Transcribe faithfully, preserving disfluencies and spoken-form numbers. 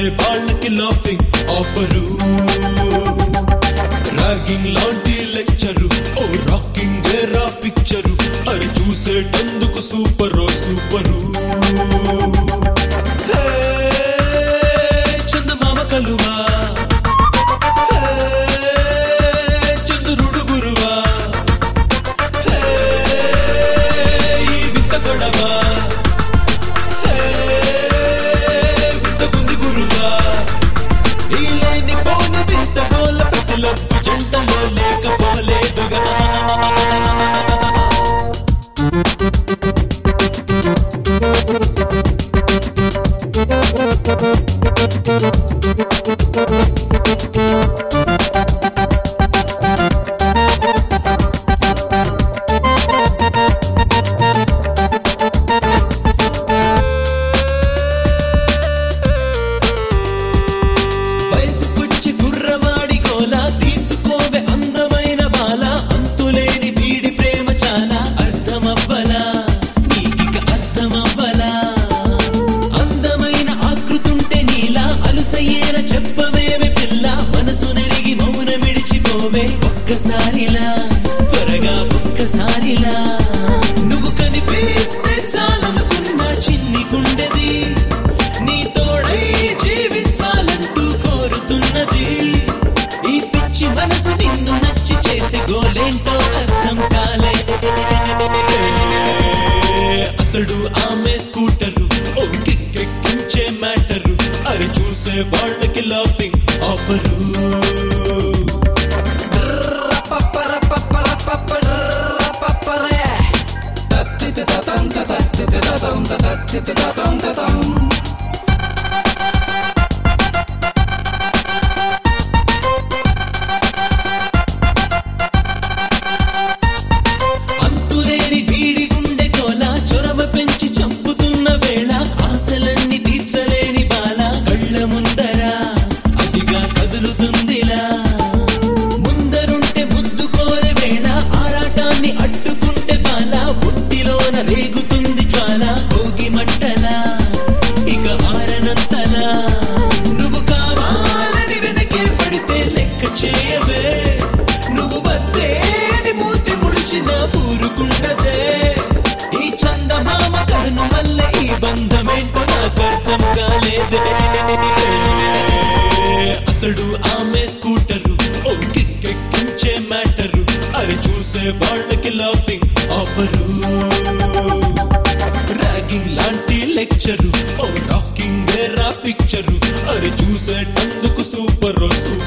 వాళ్ళకి laughing offer ragging లాంటి lecture ఓ రాకింగ్ రా పిక్చరు అరే చూసేటందుకు సూపర్ సూపరు చందమామ కలువా చంద్రుడు గురువా ఈ వింత గొడవా వింత గుంది గురువా ఈ లేని పోని వింత గోల ప్రతిలప్పు జంటలో లేకపోలేదుగా వయసుకొచ్చి గుర్రవాడి గోలా తీసుకోవే అందమైన బాల అంతులేని వీడి ప్రేమ చాలా అర్థమవ్వలా నీకిక అర్థమవ్వలా అందమైన ఆకృతుంటే నీలా అలుసయ్యేన చెప్పవేమి పిల్ల మనసు నెరిగి మౌన విడిచిపోవే ఒక్కసారిలా త్వరగా ఒక్కసారిలా నువ్వు కనిపిస్తే చాలనుకున్న చిన్ని గుండెది నీ తోడై జీవించాలంటూ కోరుతున్నది ఈ పిచ్చి మనసు నిన్ను నచ్చి చేసే గోలేంటో అర్థం కాలే అతడు ఆమె స్కూటరు ఓ కిక్కెక్కించే మ్యాటరు అరే చూసే వాళ్ళకి లాఫింగ్ ఆఫరు అంతులేని వీడి గుండె కోల చొరవ పెంచి చంపుతున్న వేళ ఆశలన్నీ తీర్చలేని బాల కళ్ళ ముందర అతిగా కదులుతుందిలా ముందరుంటే ముద్దు కోరే వేళ ఆరాటాన్ని అడ్డుకుంటే బాల ఒంటిలోన రేగుతుంది జ్వాల భోగి మంటలా ఇక ఆరనంతలా నువ్వు కావాలని వెనకే పడితే లెక్క చేయవే నువ్వు వద్దేని మూతి ముడిచిన ఊరుకుంటదే ఈ చందమామ కథను మల్ల ఈ బంధమేంటో నాకు అర్థం కాలేదే అతడు ఆమె స్కూటరు ఓ కిక్కెక్కించే మ్యాటరు అరే చూసే వాళ్ళకి లాఫింగ్ ఆఫరు ర్యాగింగ్ లాంటి లెక్చరు ఓ రాకింగ్ రా పిక్చరు అరే చూసేటందుకు సూపర్ సూపర్